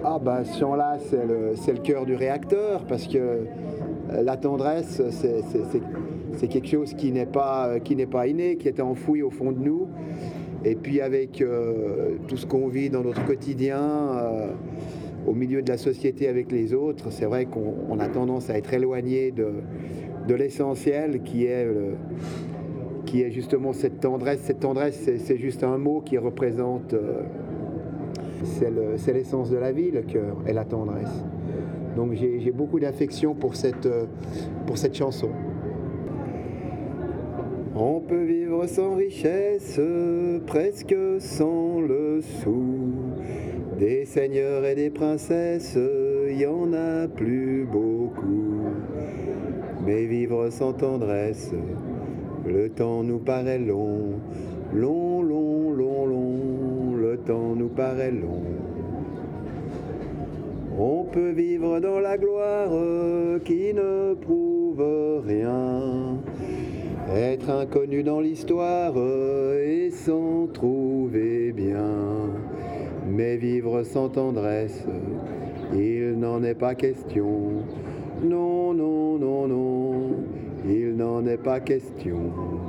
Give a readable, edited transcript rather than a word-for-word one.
Ah bah ce chant-là, c'est le cœur du réacteur, parce que la tendresse, c'est quelque chose qui n'est pas inné, qui est enfoui au fond de nous. Et puis avec tout ce qu'on vit dans notre quotidien, au milieu de la société avec les autres, c'est vrai qu'on a tendance à être éloigné de l'essentiel qui est justement cette tendresse. Cette tendresse, c'est juste un mot qui représente, c'est l'essence de la vie, le cœur et la tendresse. Donc j'ai beaucoup d'affection pour cette chanson. On peut vivre sans richesse, presque sans le sou. Des seigneurs et des princesses, il y en a plus beaucoup. Mais vivre sans tendresse, le temps nous paraît long. Long, long, long, long, le temps nous paraît long. On peut vivre dans la gloire qui ne prouve rien, être inconnu dans l'histoire et s'en trouver bien. Mais vivre sans tendresse, il n'en est pas question. Non, non, non, non, il n'en est pas question.